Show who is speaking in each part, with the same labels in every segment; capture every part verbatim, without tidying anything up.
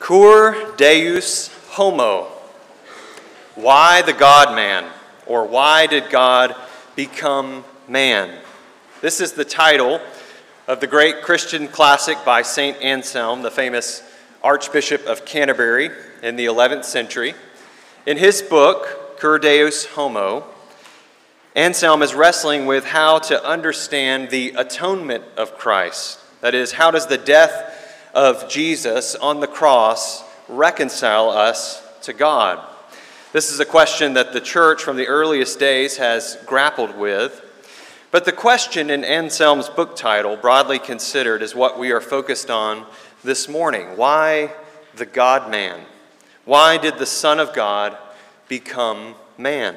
Speaker 1: Cur Deus Homo. Why the God-man? Or why did God become man? This is the title of the great Christian classic by Saint Anselm, the famous Archbishop of Canterbury in the eleventh century. In his book, Cur Deus Homo, Anselm is wrestling with how to understand the atonement of Christ. That is, how does the death of Jesus on the cross reconcile us to God? This is a question that the church from the earliest days has grappled with. But the question in Anselm's book title, broadly considered, is what we are focused on this morning. Why the God-man? Why did the Son of God become man?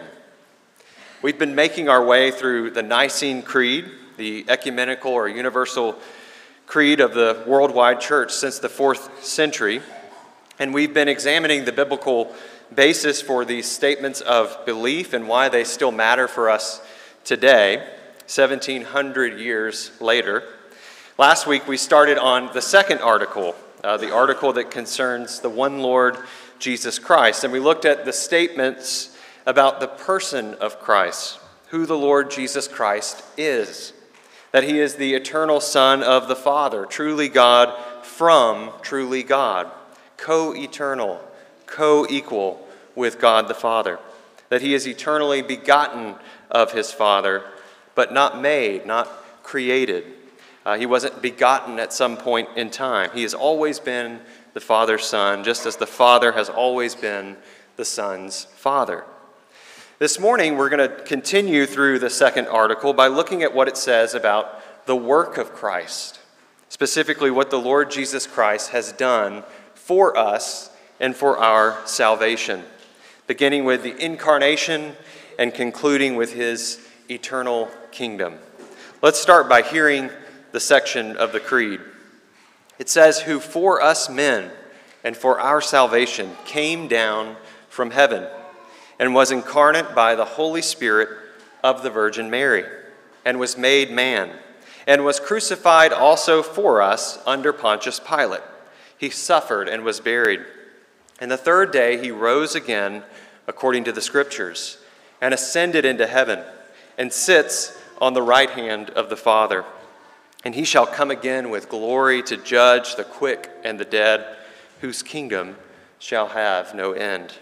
Speaker 1: We've been making our way through the Nicene Creed, the ecumenical or universal creed of the worldwide church since the fourth century, and we've been examining the biblical basis for these statements of belief and why they still matter for us today, seventeen hundred years later. Last week we started on the second article, uh, the article that concerns the one Lord Jesus Christ, and we looked at the statements about the person of Christ, who the Lord Jesus Christ is. That he is the eternal Son of the Father, truly God from truly God, co-eternal, co-equal with God the Father. That he is eternally begotten of his Father, but not made, not created. Uh, he wasn't begotten at some point in time. He has always been the Father's Son, just as the Father has always been the Son's Father. This morning, we're going to continue through the second article by looking at what it says about the work of Christ, specifically what the Lord Jesus Christ has done for us and for our salvation, beginning with the incarnation and concluding with his eternal kingdom. Let's start by hearing the section of the Creed. It says, "Who for us men and for our salvation came down from heaven, and was incarnate by the Holy Spirit of the Virgin Mary, and was made man, and was crucified also for us under Pontius Pilate. He suffered and was buried. And the third day he rose again, according to the Scriptures, and ascended into heaven, and sits on the right hand of the Father. And he shall come again with glory to judge the quick and the dead, whose kingdom shall have no end."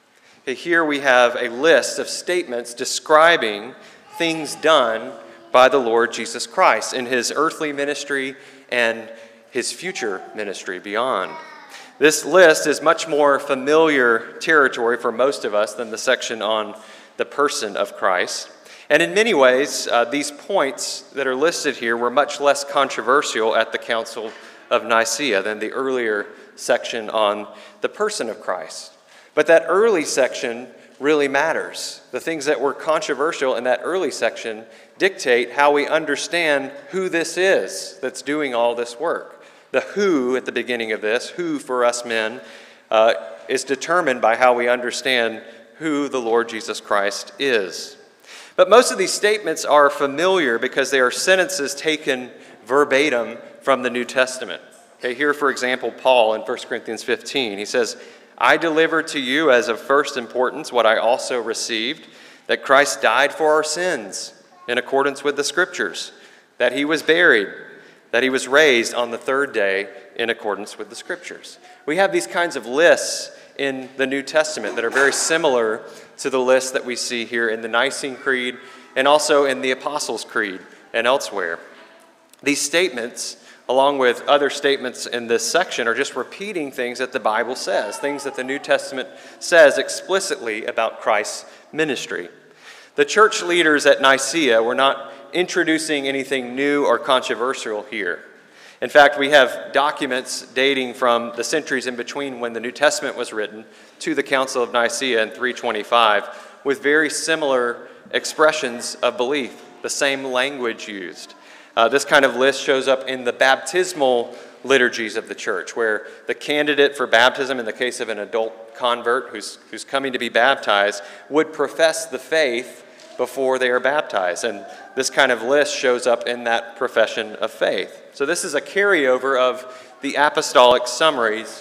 Speaker 1: Here we have a list of statements describing things done by the Lord Jesus Christ in his earthly ministry and his future ministry beyond. This list is much more familiar territory for most of us than the section on the person of Christ. And in many ways, uh, these points that are listed here were much less controversial at the Council of Nicaea than the earlier section on the person of Christ. But that early section really matters. The things that were controversial in that early section dictate how we understand who this is that's doing all this work. The who at the beginning of this, who for us men, uh, is determined by how we understand who the Lord Jesus Christ is. But most of these statements are familiar because they are sentences taken verbatim from the New Testament. Okay, here, for example, Paul in First Corinthians fifteen, he says, "I delivered to you as of first importance what I also received, that Christ died for our sins in accordance with the Scriptures, that he was buried, that he was raised on the third day in accordance with the Scriptures." We have these kinds of lists in the New Testament that are very similar to the lists that we see here in the Nicene Creed and also in the Apostles' Creed and elsewhere. These statements, along with other statements in this section, are just repeating things that the Bible says, things that the New Testament says explicitly about Christ's ministry. The church leaders at Nicaea were not introducing anything new or controversial here. In fact, we have documents dating from the centuries in between when the New Testament was written to the Council of Nicaea in three twenty-five with very similar expressions of belief, the same language used. Uh, this kind of list shows up in the baptismal liturgies of the church, where the candidate for baptism, in the case of an adult convert who's, who's coming to be baptized, would profess the faith before they are baptized. And this kind of list shows up in that profession of faith. So this is a carryover of the apostolic summaries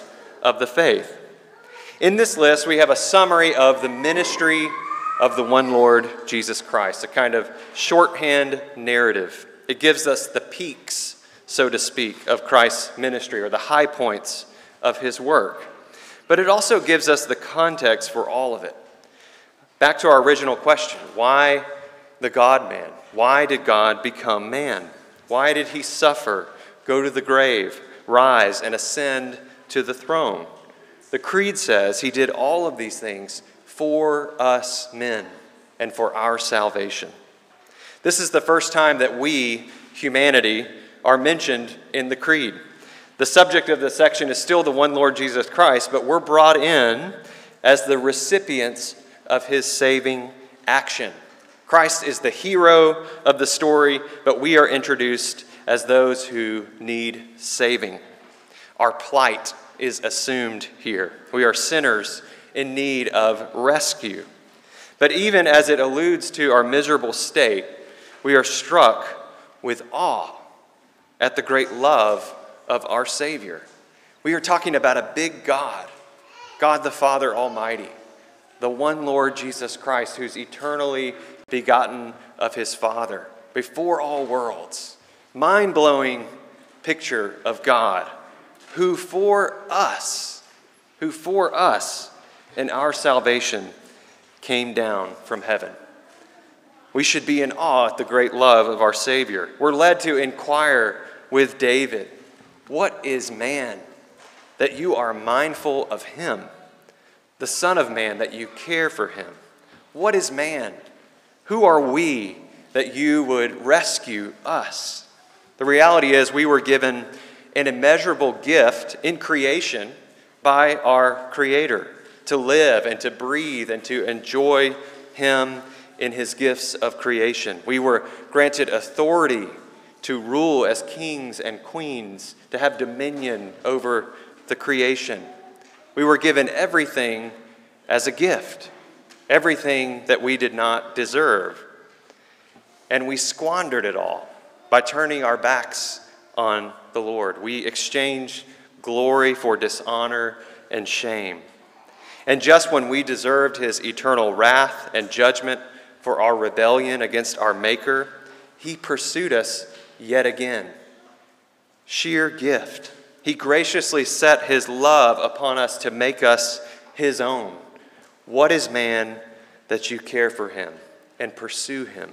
Speaker 1: of the faith. In this list, we have a summary of the ministry of the one Lord Jesus Christ, a kind of shorthand narrative. It gives us the peaks, so to speak, of Christ's ministry, or the high points of his work. But it also gives us the context for all of it. Back to our original question, why the God-man? Why did God become man? Why did he suffer, go to the grave, rise, and ascend to the throne? The Creed says he did all of these things for us men and for our salvation. This is the first time that we, humanity, are mentioned in the Creed. The subject of the section is still the one Lord Jesus Christ, but we're brought in as the recipients of his saving action. Christ is the hero of the story, but we are introduced as those who need saving. Our plight is assumed here. We are sinners in need of rescue. But even as it alludes to our miserable state, we are struck with awe at the great love of our Savior. We are talking about a big God, God the Father Almighty, the one Lord Jesus Christ, who's eternally begotten of his Father, before all worlds. Mind-blowing picture of God, who for us, who for us in our salvation came down from heaven. We should be in awe at the great love of our Savior. We're led to inquire with David, what is man that you are mindful of him? The Son of Man that you care for him? What is man? Who are we that you would rescue us? The reality is we were given an immeasurable gift in creation by our Creator to live and to breathe and to enjoy him in his gifts of creation. We were granted authority to rule as kings and queens, to have dominion over the creation. We were given everything as a gift, everything that we did not deserve. And we squandered it all by turning our backs on the Lord. We exchanged glory for dishonor and shame. And just when we deserved his eternal wrath and judgment for our rebellion against our Maker, he pursued us yet again. Sheer gift. He graciously set his love upon us to make us his own. What is man that you care for him and pursue him?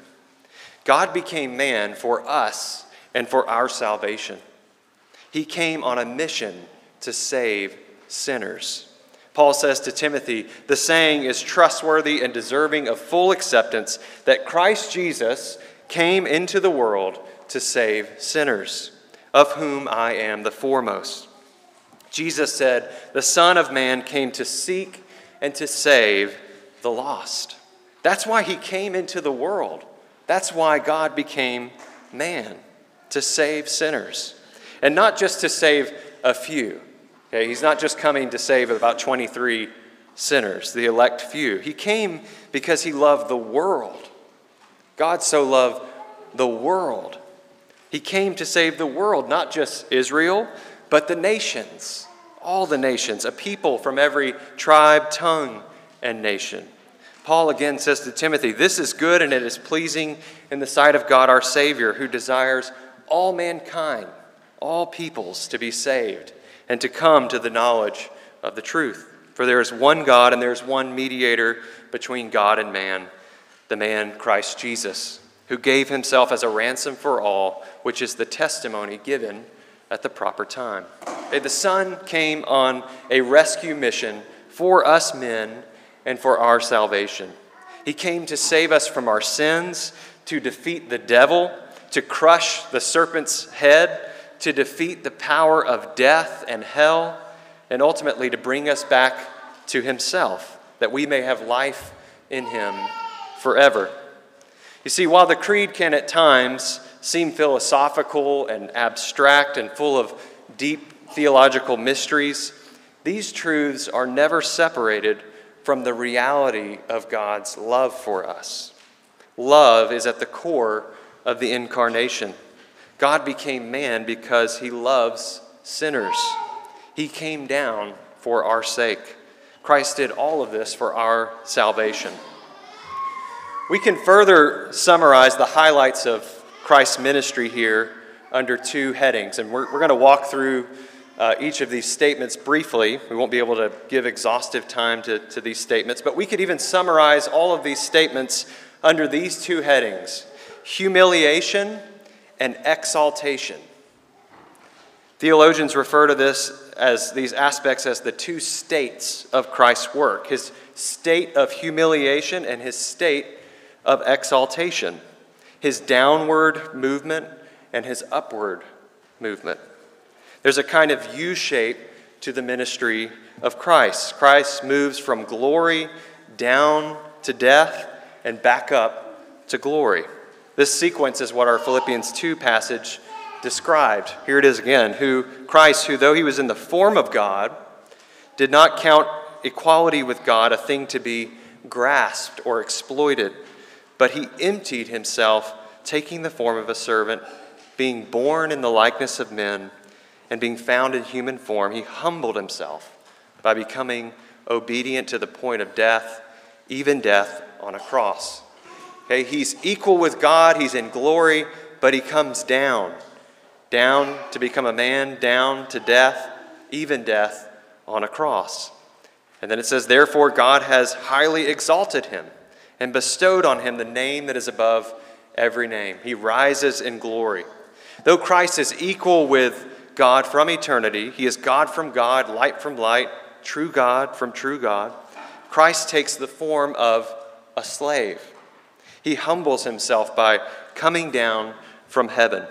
Speaker 1: God became man for us and for our salvation. He came on a mission to save sinners. Paul says to Timothy, the saying is trustworthy and deserving of full acceptance that Christ Jesus came into the world to save sinners, of whom I am the foremost. Jesus said, the Son of Man came to seek and to save the lost. That's why he came into the world. That's why God became man, to save sinners. And not just to save a few. Okay, he's not just coming to save about twenty-three sinners, the elect few. He came because he loved the world. God so loved the world. He came to save the world, not just Israel, but the nations, all the nations, a people from every tribe, tongue, and nation. Paul again says to Timothy, this is good and it is pleasing in the sight of God our Savior, who desires all mankind, all peoples to be saved and to come to the knowledge of the truth. For there is one God and there is one mediator between God and man, the man Christ Jesus, who gave himself as a ransom for all, which is the testimony given at the proper time. Okay, the Son came on a rescue mission for us men and for our salvation. He came to save us from our sins, to defeat the devil, to crush the serpent's head, to defeat the power of death and hell, and ultimately to bring us back to himself, that we may have life in him forever. You see, while the Creed can at times seem philosophical and abstract and full of deep theological mysteries, these truths are never separated from the reality of God's love for us. Love is at the core of the incarnation. God became man because he loves sinners. He came down for our sake. Christ did all of this for our salvation. We can further summarize the highlights of Christ's ministry here under two headings, and we're, we're going to walk through uh, each of these statements briefly. We won't be able to give exhaustive time to, to these statements, but we could even summarize all of these statements under these two headings: humiliation and exaltation. Theologians refer to this as these aspects as the two states of Christ's work: his state of humiliation and his state of exaltation, his downward movement and his upward movement. There's a kind of U-shape to the ministry of Christ. Christ moves from glory down to death and back up to glory. This sequence is what our Philippians two passage described. Here it is again. Who Christ, who though he was in the form of God, did not count equality with God a thing to be grasped or exploited, but he emptied himself, taking the form of a servant, being born in the likeness of men, and being found in human form, he humbled himself by becoming obedient to the point of death, even death on a cross. Okay, he's equal with God, he's in glory, but he comes down, down to become a man, down to death, even death on a cross. And then it says, therefore God has highly exalted him and bestowed on him the name that is above every name. He rises in glory. Though Christ is equal with God from eternity, he is God from God, light from light, true God from true God, Christ takes the form of a slave. He humbles himself by coming down from heaven.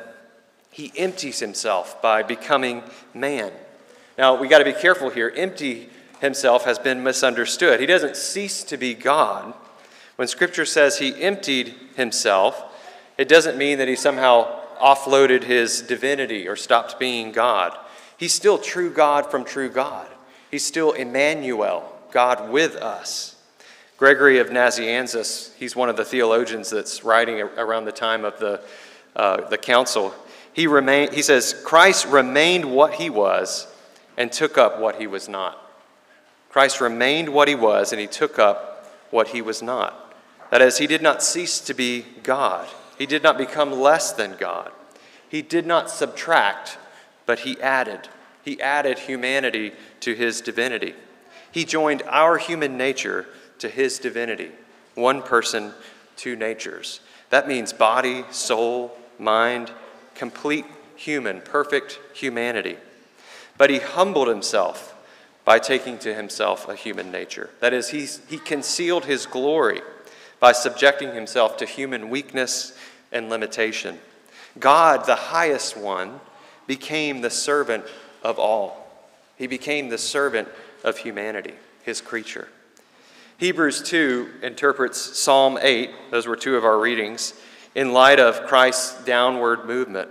Speaker 1: He empties himself by becoming man. Now, we got to be careful here. Empty himself has been misunderstood. He doesn't cease to be God. When Scripture says he emptied himself, it doesn't mean that he somehow offloaded his divinity or stopped being God. He's still true God from true God. He's still Emmanuel, God with us. Gregory of Nazianzus, he's one of the theologians that's writing around the time of the, uh, the council. He, remained, he says, Christ remained what he was and took up what he was not. Christ remained what he was and he took up what he was not. That is, he did not cease to be God. He did not become less than God. He did not subtract, but he added. He added humanity to his divinity. He joined our human nature to his divinity. One person, two natures. That means body, soul, mind, complete human, perfect humanity. But he humbled himself by taking to himself a human nature. That is, he, he concealed his glory by subjecting himself to human weakness and limitation. God, the highest one, became the servant of all. He became the servant of humanity, his creature. Hebrews two interprets Psalm eight, those were two of our readings, in light of Christ's downward movement.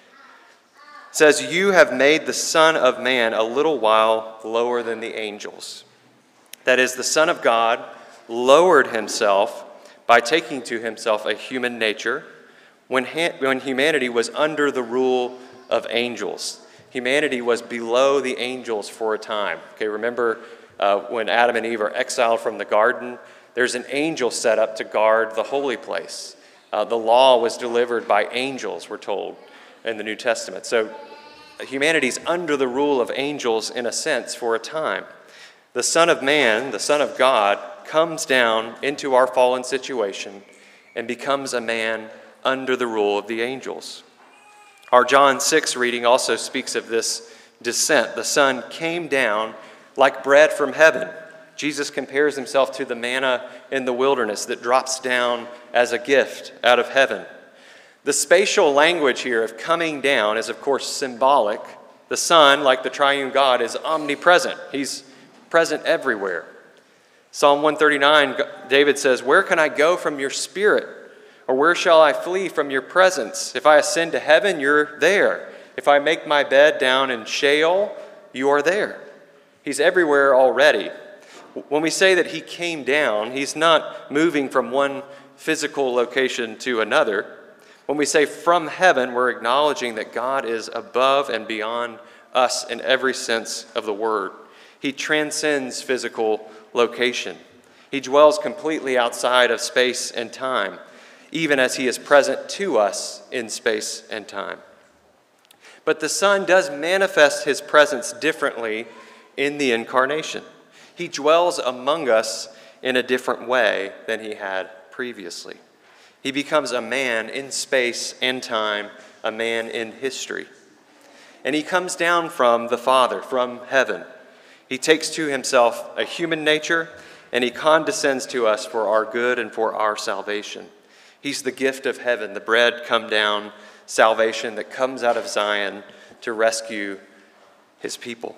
Speaker 1: It says, you have made the Son of Man a little while lower than the angels. That is, the Son of God lowered himself by taking to himself a human nature when, ha- when humanity was under the rule of angels. Humanity was below the angels for a time. Okay, remember uh, when Adam and Eve are exiled from the garden, there's an angel set up to guard the holy place. Uh, the law was delivered by angels, we're told in the New Testament. So humanity's under the rule of angels in a sense for a time. The Son of Man, the Son of God, comes down into our fallen situation and becomes a man under the rule of the angels. Our John six reading also speaks of this descent. The Son came down like bread from heaven. Jesus compares himself to the manna in the wilderness that drops down as a gift out of heaven. The spatial language here of coming down is, of course, symbolic. The Son, like the triune God, is omnipresent. He's present everywhere. Psalm one thirty-nine, David says, where can I go from your spirit? Or where shall I flee from your presence? If I ascend to heaven, you're there. If I make my bed down in Sheol, you are there. He's everywhere already. When we say that he came down, he's not moving from one physical location to another. When we say from heaven, we're acknowledging that God is above and beyond us in every sense of the word. He transcends physical location. He dwells completely outside of space and time, even as he is present to us in space and time. But the Son does manifest his presence differently in the incarnation. He dwells among us in a different way than he had previously. He becomes a man in space and time, a man in history. And he comes down from the Father, from heaven. He takes to himself a human nature, and he condescends to us for our good and for our salvation. He's the gift of heaven, the bread come down, salvation that comes out of Zion to rescue his people.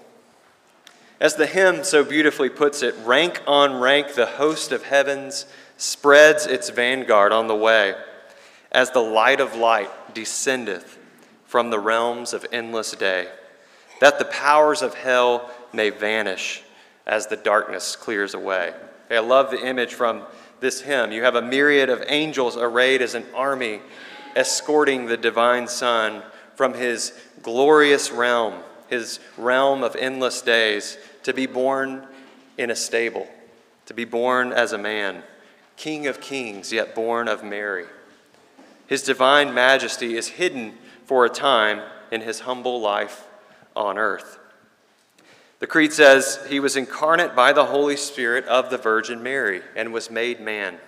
Speaker 1: As the hymn so beautifully puts it, rank on rank the host of heavens spreads its vanguard on the way, as the light of light descendeth from the realms of endless day, that the powers of hell may vanish as the darkness clears away. Okay, I love the image from this hymn. You have a myriad of angels arrayed as an army, escorting the divine Son from his glorious realm, his realm of endless days, to be born in a stable, to be born as a man, King of kings, yet born of Mary. His divine majesty is hidden for a time in his humble life on earth. The Creed says he was incarnate by the Holy Spirit of the Virgin Mary and was made man.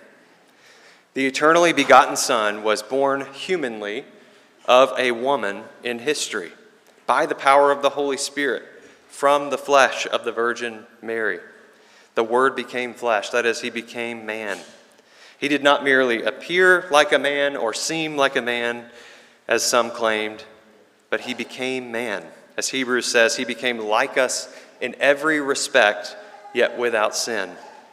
Speaker 1: The eternally begotten Son was born humanly of a woman in history by the power of the Holy Spirit from the flesh of the Virgin Mary. The Word became flesh, that is, he became man. He did not merely appear like a man or seem like a man, as some claimed, but he became man. As Hebrews says, he became like us in every respect, yet without sin.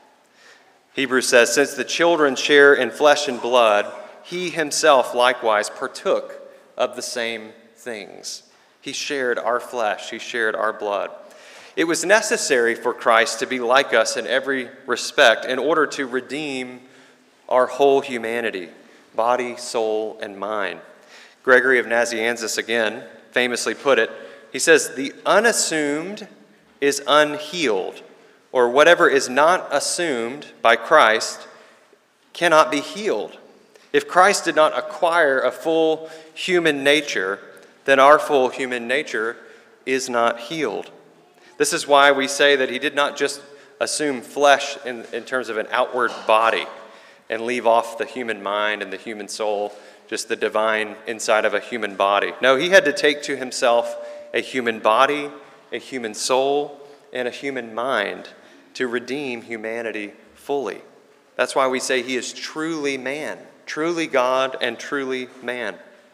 Speaker 1: Hebrews says, since the children share in flesh and blood, he himself likewise partook of the same things. He shared our flesh, he shared our blood. It was necessary for Christ to be like us in every respect in order to redeem our whole humanity, body, soul, and mind. Gregory of Nazianzus again famously put it, he says, the unassumed is unhealed, or whatever is not assumed by Christ cannot be healed. If Christ did not acquire a full human nature, then our full human nature is not healed. This is why we say that he did not just assume flesh in, in terms of an outward body and leave off the human mind and the human soul, just the divine inside of a human body. No, he had to take to himself a human body, a human soul, and a human mind to redeem humanity fully. That's why we say he is truly man, truly God and truly man.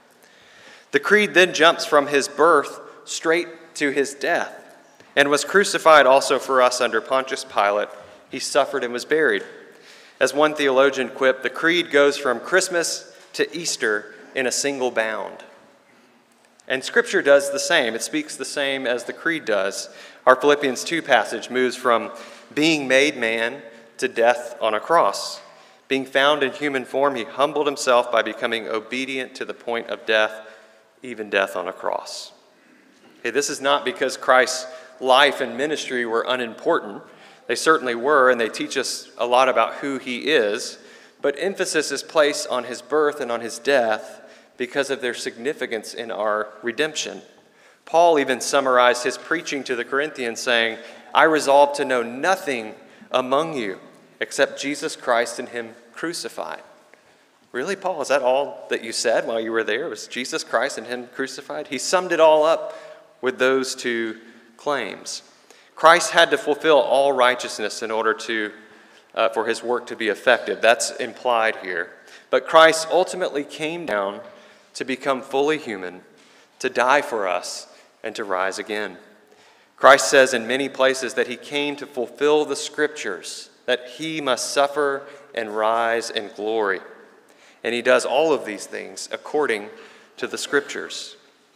Speaker 1: The Creed then jumps from his birth straight to his death and was crucified also for us under Pontius Pilate. He suffered and was buried. As one theologian quipped, the Creed goes from Christmas to Easter in a single bound. And Scripture does the same. It speaks the same as the Creed does. Our Philippians two passage moves from being made man to death on a cross. Being found in human form, he humbled himself by becoming obedient to the point of death, even death on a cross. Okay, this is not because Christ's life and ministry were unimportant. They certainly were, and they teach us a lot about who he is, but emphasis is placed on his birth and on his death because of their significance in our redemption. Paul even summarized his preaching to the Corinthians saying, I resolve to know nothing among you except Jesus Christ and him crucified. Really, Paul, is that all that you said while you were there? It was Jesus Christ and him crucified? He summed it all up with those two claims. Christ had to fulfill all righteousness in order to, uh, for his work to be effective. That's implied here. But Christ ultimately came down to become fully human, to die for us, and to rise again. Christ says in many places that he came to fulfill the Scriptures, that he must suffer and rise in glory. And he does all of these things according to the Scriptures.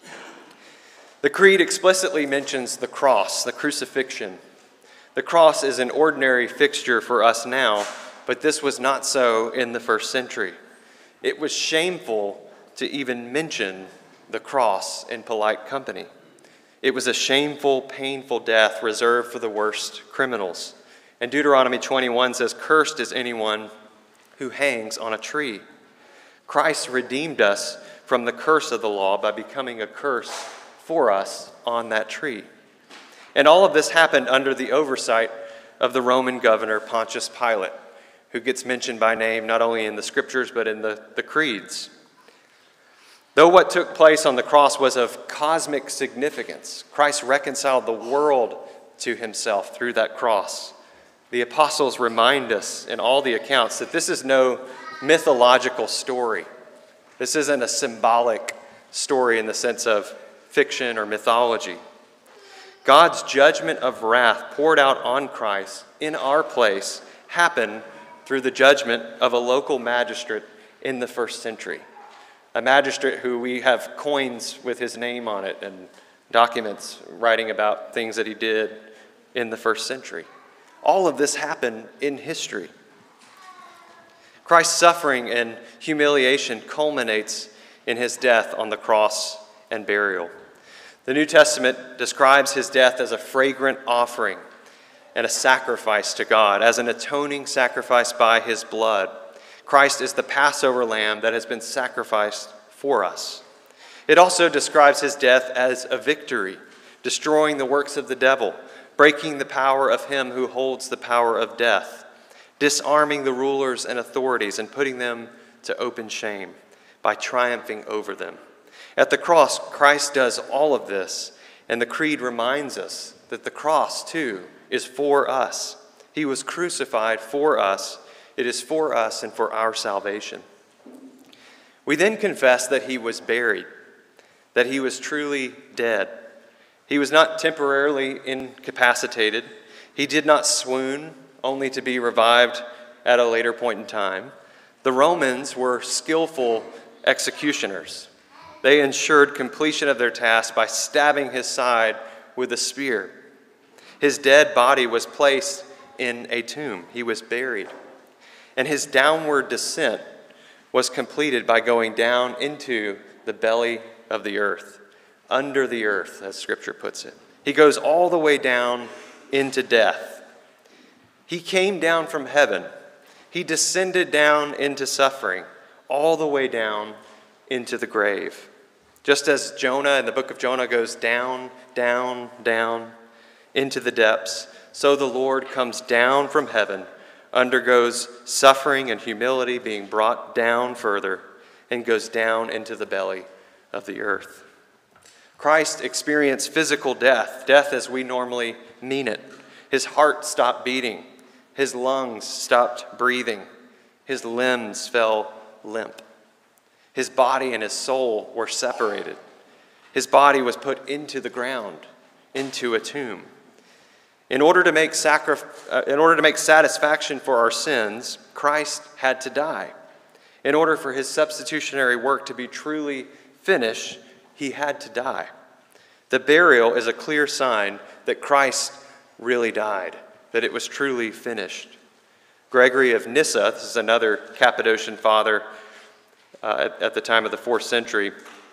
Speaker 1: The Creed explicitly mentions the cross, the crucifixion. The cross is an ordinary fixture for us now, but this was not so in the first century. It was shameful to even mention the cross in polite company. It was a shameful, painful death reserved for the worst criminals. And Deuteronomy twenty-one says, "Cursed is anyone who hangs on a tree." Christ redeemed us from the curse of the law by becoming a curse for us on that tree. And all of this happened under the oversight of the Roman governor Pontius Pilate, who gets mentioned by name not only in the scriptures but in the, the creeds. Though what took place on the cross was of cosmic significance, Christ reconciled the world to himself through that cross. The apostles remind us in all the accounts that this is no mythological story. This isn't a symbolic story in the sense of fiction or mythology. God's judgment of wrath poured out on Christ in our place happened through the judgment of a local magistrate in the first century. A magistrate who we have coins with his name on it and documents writing about things that he did in the first century. All of this happened in history. Christ's suffering and humiliation culminates in his death on the cross and burial. The New Testament describes his death as a fragrant offering and a sacrifice to God, as an atoning sacrifice by his blood. Christ is the Passover lamb that has been sacrificed for us. It also describes his death as a victory, destroying the works of the devil, breaking the power of him who holds the power of death, disarming the rulers and authorities and putting them to open shame by triumphing over them. At the cross, Christ does all of this, and the creed reminds us that the cross, too, is for us. He was crucified for us. It is for us and for our salvation. We then confess that he was buried, that he was truly dead. He was not temporarily incapacitated. He did not swoon, only to be revived at a later point in time. The Romans were skillful executioners. They ensured completion of their task by stabbing his side with a spear. His dead body was placed in a tomb. He was buried. And his downward descent was completed by going down into the belly of the earth, under the earth, as Scripture puts it. He goes all the way down into death. He came down from heaven. He descended down into suffering, all the way down into the grave. Just as Jonah in the book of Jonah goes down, down, down into the depths, so the Lord comes down from heaven, undergoes suffering and humility, being brought down further, and goes down into the belly of the earth. Christ experienced physical death, death as we normally mean it. His heart stopped beating. His lungs stopped breathing. His limbs fell limp. His body and his soul were separated. His body was put into the ground, into a tomb. In order to make sacri- uh, in order to make satisfaction for our sins, Christ had to die. In order for his substitutionary work to be truly finished, he had to die. The burial is a clear sign that Christ really died, that it was truly finished. Gregory of Nyssa, this is another Cappadocian father uh, at, at the time of the fourth century,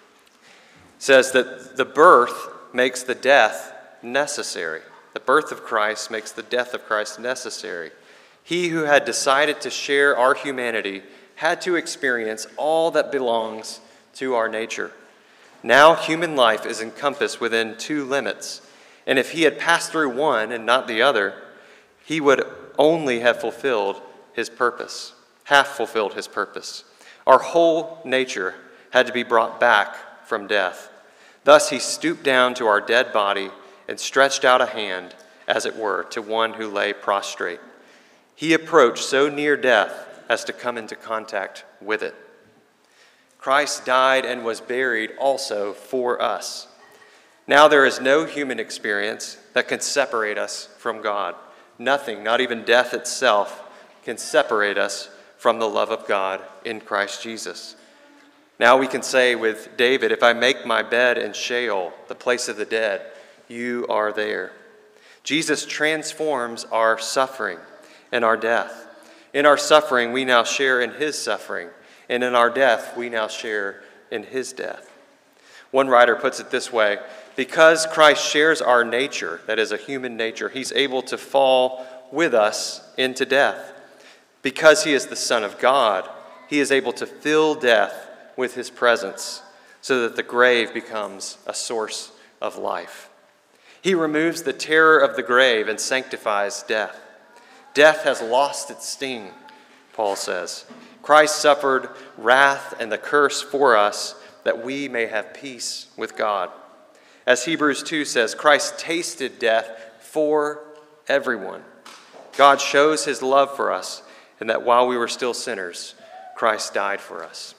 Speaker 1: says that the birth makes the death necessary. The birth of Christ makes the death of Christ necessary. He who had decided to share our humanity had to experience all that belongs to our nature. Now human life is encompassed within two limits, and if he had passed through one and not the other, he would only have fulfilled his purpose, half fulfilled his purpose. Our whole nature had to be brought back from death. Thus he stooped down to our dead body and stretched out a hand, as it were, to one who lay prostrate. He approached so near death as to come into contact with it. Christ died and was buried also for us. Now there is no human experience that can separate us from God. Nothing, not even death itself, can separate us from the love of God in Christ Jesus. Now we can say with David, if I make my bed in Sheol, the place of the dead, you are there. Jesus transforms our suffering and our death. In our suffering, we now share in his suffering, and in our death, we now share in his death. One writer puts it this way: because Christ shares our nature, that is a human nature, he's able to fall with us into death. Because he is the Son of God, he is able to fill death with his presence so that the grave becomes a source of life. He removes the terror of the grave and sanctifies death. Death has lost its sting, Paul says. Christ suffered wrath and the curse for us that we may have peace with God. As Hebrews two says, Christ tasted death for everyone. God shows his love for us, and that while we were still sinners, Christ died for us.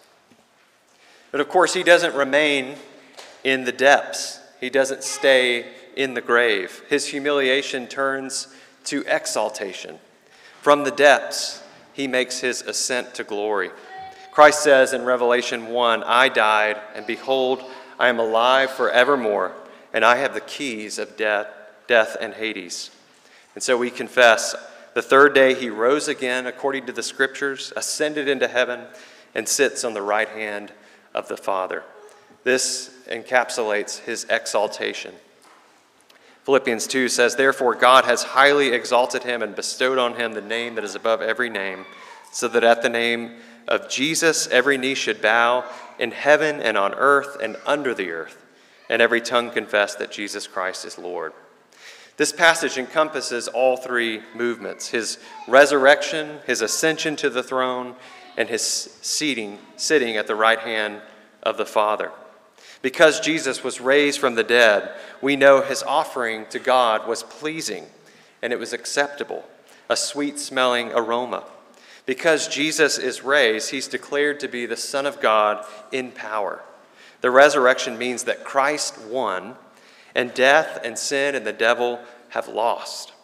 Speaker 1: But of course, he doesn't remain in the depths. He doesn't stay in the grave. His humiliation turns to exaltation. From the depths, he makes his ascent to glory. Christ says in Revelation one, I died, and behold, I am alive forevermore, and I have the keys of death, death and Hades. And so we confess, the third day he rose again according to the Scriptures, ascended into heaven, and sits on the right hand of the Father. This encapsulates his exaltation. Philippians two says, therefore God has highly exalted him and bestowed on him the name that is above every name, so that at the name of Jesus every knee should bow in heaven and on earth and under the earth, and every tongue confess that Jesus Christ is Lord. This passage encompasses all three movements: his resurrection, his ascension to the throne, and his seating, sitting at the right hand of the Father. Because Jesus was raised from the dead, we know his offering to God was pleasing and it was acceptable, a sweet-smelling aroma. Because Jesus is raised, he's declared to be the Son of God in power. The resurrection means that Christ won, and death and sin and the devil have lost.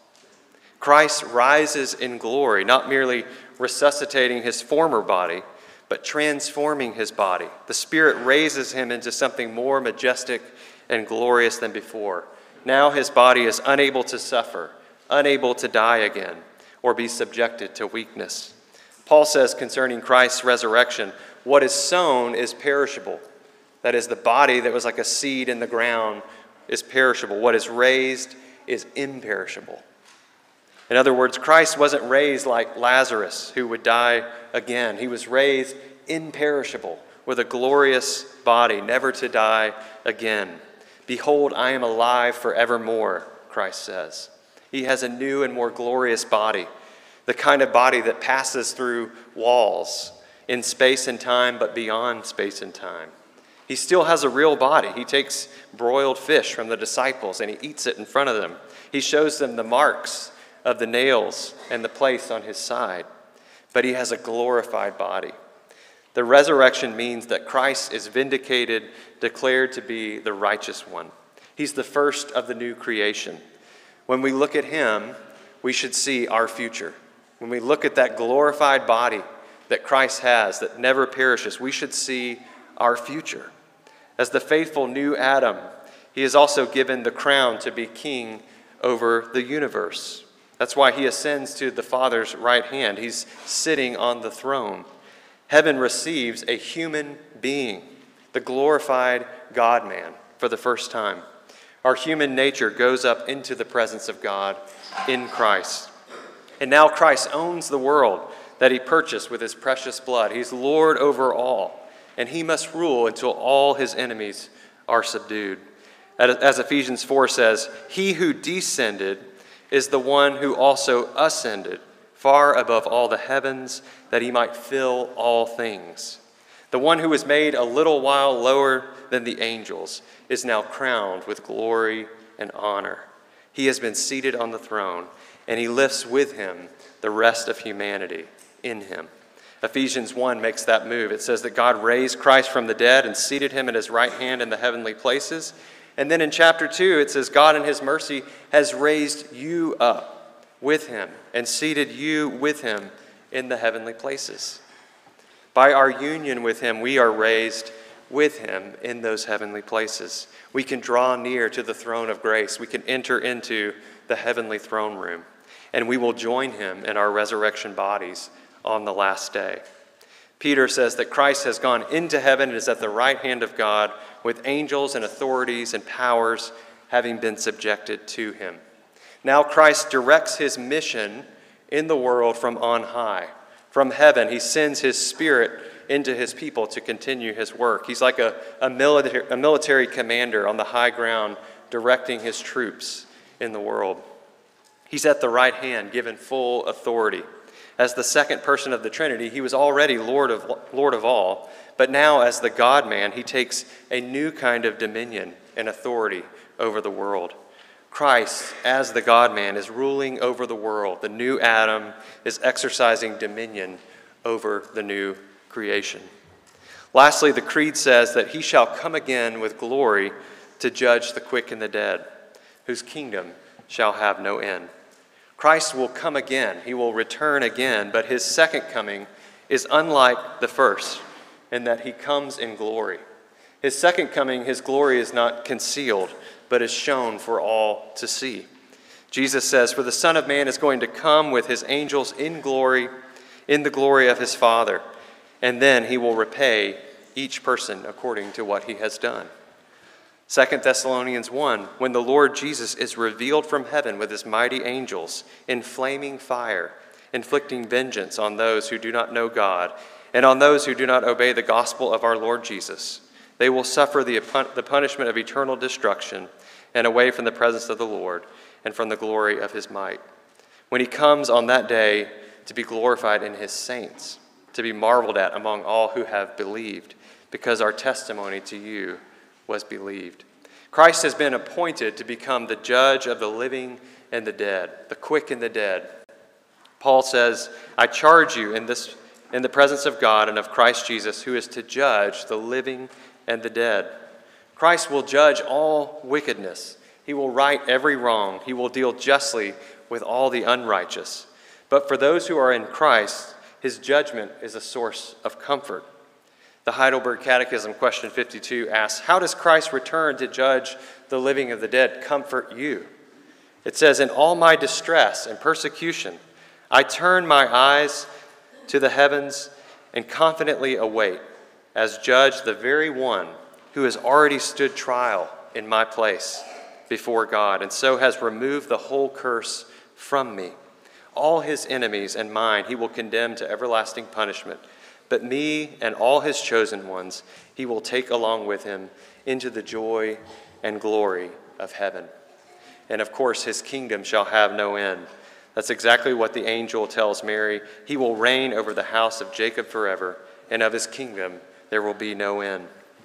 Speaker 1: Christ rises in glory, not merely resuscitating his former body, but transforming his body. The Spirit raises him into something more majestic and glorious than before. Now his body is unable to suffer, unable to die again, or be subjected to weakness. Paul says concerning Christ's resurrection, what is sown is perishable. That is, the body that was like a seed in the ground is perishable. What is raised is imperishable. In other words, Christ wasn't raised like Lazarus, who would die again. He was raised imperishable, with a glorious body, never to die again. Behold, I am alive forevermore, Christ says. He has a new and more glorious body, the kind of body that passes through walls in space and time, but beyond space and time. He still has a real body. He takes broiled fish from the disciples and he eats it in front of them. He shows them the marks of the nails and the place on his side. But he has a glorified body. The resurrection means that Christ is vindicated, declared to be the righteous one. He's the first of the new creation. When we look at him, we should see our future. When we look at that glorified body that Christ has that never perishes, we should see our future. As the faithful new Adam, he is also given the crown to be king over the universe. That's why he ascends to the Father's right hand. He's sitting on the throne. Heaven receives a human being, the glorified God-man, for the first time. Our human nature goes up into the presence of God in Christ. And now Christ owns the world that he purchased with his precious blood. He's Lord over all, and he must rule until all his enemies are subdued. As Ephesians four says, he who descended is the one who also ascended far above all the heavens, that he might fill all things. The one who was made a little while lower than the angels is now crowned with glory and honor. He has been seated on the throne, and he lifts with him the rest of humanity in him. Ephesians one makes that move. It says that God raised Christ from the dead and seated him at his right hand in the heavenly places. And then in chapter two, it says God in his mercy has raised you up with him and seated you with him in the heavenly places. By our union with him, we are raised with him in those heavenly places. We can draw near to the throne of grace. We can enter into the heavenly throne room, and we will join him in our resurrection bodies on the last day. Peter says that Christ has gone into heaven and is at the right hand of God, with angels and authorities and powers having been subjected to him. Now Christ directs his mission in the world from on high. From heaven, he sends his Spirit into his people to continue his work. He's like a, a, military, a military commander on the high ground, directing his troops in the world. He's at the right hand, given full authority. As the second person of the Trinity, he was already Lord of, Lord of all, but now as the God-man, he takes a new kind of dominion and authority over the world. Christ, as the God-man, is ruling over the world. The new Adam is exercising dominion over the new creation. Lastly, the Creed says that he shall come again with glory to judge the quick and the dead, whose kingdom shall have no end. Christ will come again. He will return again, but his second coming is unlike the first in that he comes in glory. His second coming, his glory is not concealed, but is shown for all to see. Jesus says, "For the Son of Man is going to come with his angels in glory, in the glory of his Father, and then he will repay each person according to what he has done." Second Thessalonians one, when the Lord Jesus is revealed from heaven with his mighty angels in flaming fire, inflicting vengeance on those who do not know God and on those who do not obey the gospel of our Lord Jesus. They will suffer the, the punishment of eternal destruction and away from the presence of the Lord and from the glory of his might. When he comes on that day to be glorified in his saints, to be marveled at among all who have believed, because our testimony to you was believed. Christ has been appointed to become the judge of the living and the dead, the quick and the dead. Paul says, "I charge you in this in the presence of God and of Christ Jesus, who is to judge the living and the dead." Christ will judge all wickedness. He will right every wrong. He will deal justly with all the unrighteous. But for those who are in Christ, his judgment is a source of comfort. The Heidelberg Catechism, question fifty-two, asks, "How does Christ return to judge the living and the dead comfort you?" It says, "In all my distress and persecution, I turn my eyes to the heavens and confidently await, as judge, the very one who has already stood trial in my place before God, and so has removed the whole curse from me. All his enemies and mine he will condemn to everlasting punishment, but me and all his chosen ones he will take along with him into the joy and glory of heaven. And of course, his kingdom shall have no end." That's exactly what the angel tells Mary. He will reign over the house of Jacob forever, and of his kingdom there will be no end.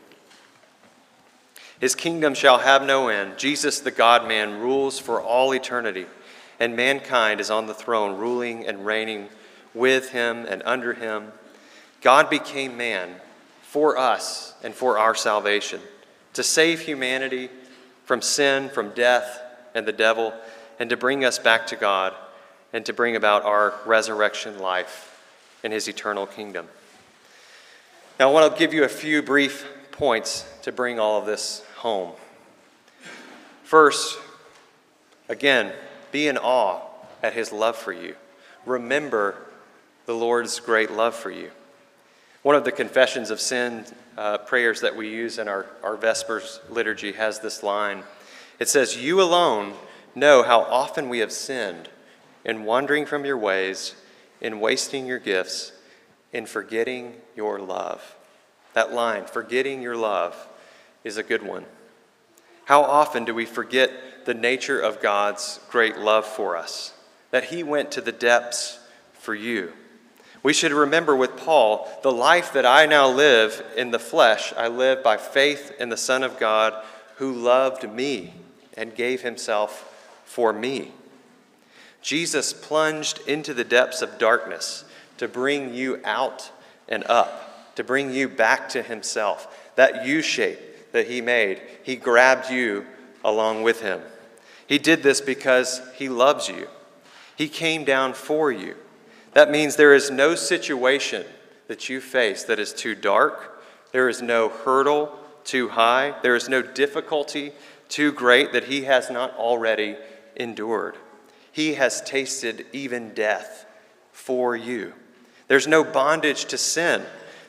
Speaker 1: His kingdom shall have no end. Jesus, the God-man, rules for all eternity, and mankind is on the throne, ruling and reigning with him and under him. God became man for us and for our salvation, to save humanity from sin, from death and the devil, and to bring us back to God, and to bring about our resurrection life in his eternal kingdom. Now, I want to give you a few brief points to bring all of this home. First, again, be in awe at his love for you. Remember the Lord's great love for you. One of the confessions of sin uh, prayers that we use in our, our Vespers liturgy has this line. It says, "You alone know how often we have sinned in wandering from your ways, in wasting your gifts, in forgetting your love." That line, "forgetting your love," is a good one. How often do we forget the nature of God's great love for us, that he went to the depths for you? We should remember with Paul, "The life that I now live in the flesh, I live by faith in the Son of God, who loved me and gave himself for me." Jesus plunged into the depths of darkness to bring you out and up, to bring you back to himself. That U-shape that he made, he grabbed you along with him. He did this because he loves you. He came down for you. That means there is no situation that you face that is too dark. There is no hurdle too high. There is no difficulty too great that he has not already endured. He has tasted even death for you. There's no bondage to sin.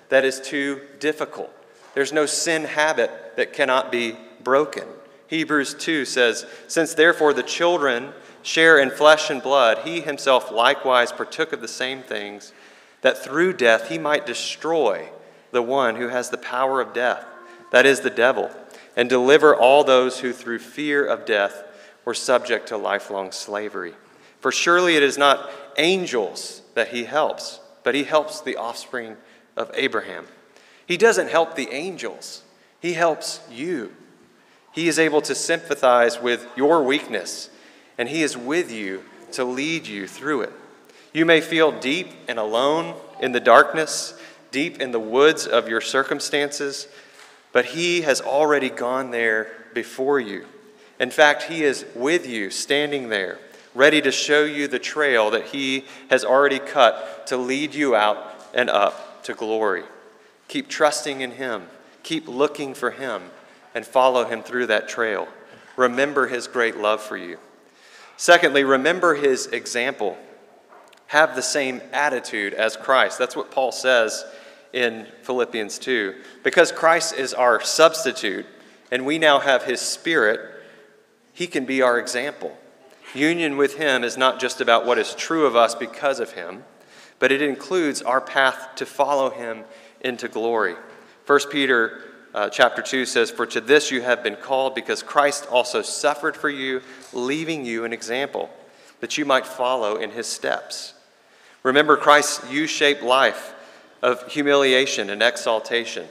Speaker 1: that is too difficult. There's no sin habit that cannot be broken. Hebrews two says, "Since therefore the children share in flesh and blood, he himself likewise partook of the same things, that through death he might destroy the one who has the power of death, that is the devil, and deliver all those who through fear of death were subject to lifelong slavery. For surely it is not angels that he helps, but he helps the offspring of Abraham." He doesn't help the angels. He helps you. He is able to sympathize with your weakness, and he is with you to lead you through it. You may feel deep and alone in the darkness, deep in the woods of your circumstances, but he has already gone there before you. In fact, he is with you, standing there, ready to show you the trail that he has already cut to lead you out and up to glory. Keep trusting in him. Keep looking for him and follow him through that trail. Remember his great love for you. Secondly, remember his example. Have the same attitude as Christ. That's what Paul says in Philippians two. Because Christ is our substitute and we now have his Spirit, he can be our example. Union with him is not just about what is true of us because of him, but it includes our path to follow him into glory. First Peter uh, chapter two says, "For to this you have been called, because Christ also suffered for you, leaving you an example, that you might follow in his steps." Remember Christ's U-shaped life of humiliation and exaltation.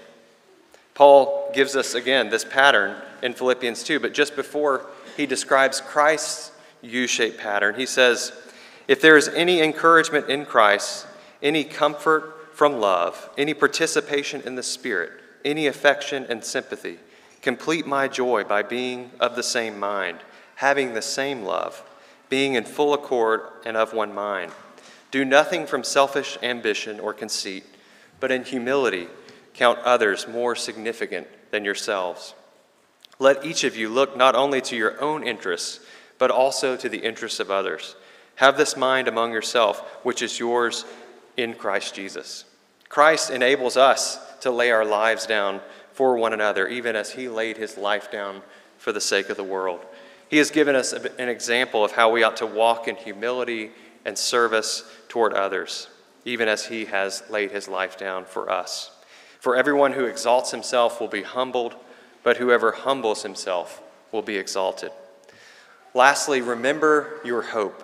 Speaker 1: Paul gives us again this pattern in Philippians two, but just before he describes Christ's U-shaped pattern, he says, "If there is any encouragement in Christ, any comfort from love, any participation in the Spirit, any affection and sympathy, complete my joy by being of the same mind, having the same love, being in full accord and of one mind. Do nothing from selfish ambition or conceit, but in humility count others more significant than yourselves. Let each of you look not only to your own interests, but also to the interests of others. Have this mind among yourself, which is yours in Christ Jesus." Christ enables us to lay our lives down for one another, even as he laid his life down for the sake of the world. He has given us an example of how we ought to walk in humility and service toward others, even as he has laid his life down for us. For everyone who exalts himself will be humbled, but whoever humbles himself will be exalted. Lastly, remember your hope.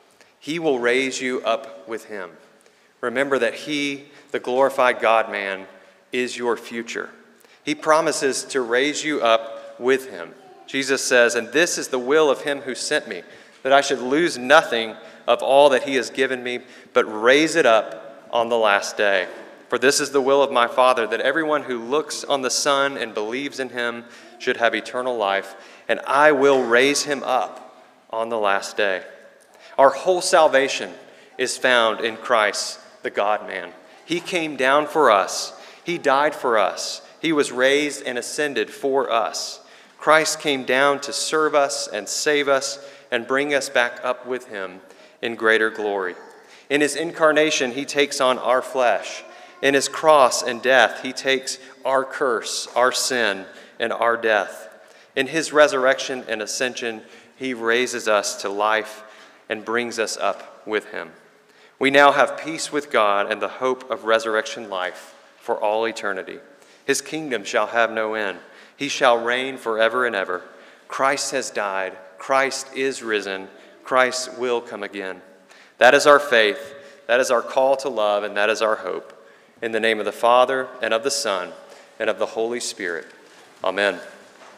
Speaker 1: He will raise you up with him. Remember that he, the glorified God-man, is your future. He promises to raise you up with him. Jesus says, "And this is the will of him who sent me, that I should lose nothing of all that he has given me, but raise it up on the last day. For this is the will of my Father, that everyone who looks on the Son and believes in him should have eternal life, and I will raise him up on the last day." Our whole salvation is found in Christ, the God-man. He came down for us. He died for us. He was raised and ascended for us. Christ came down to serve us and save us and bring us back up with him in greater glory. In his incarnation, he takes on our flesh. In his cross and death, he takes our curse, our sin, and our death. In his resurrection and ascension, he raises us to life and brings us up with him. We now have peace with God and the hope of resurrection life for all eternity. His kingdom shall have no end. He shall reign forever and ever. Christ has died. Christ is risen. Christ will come again. That is our faith. That is our call to love, and that is our hope. In the name of the Father, and of the Son, and of the Holy Spirit. Amen.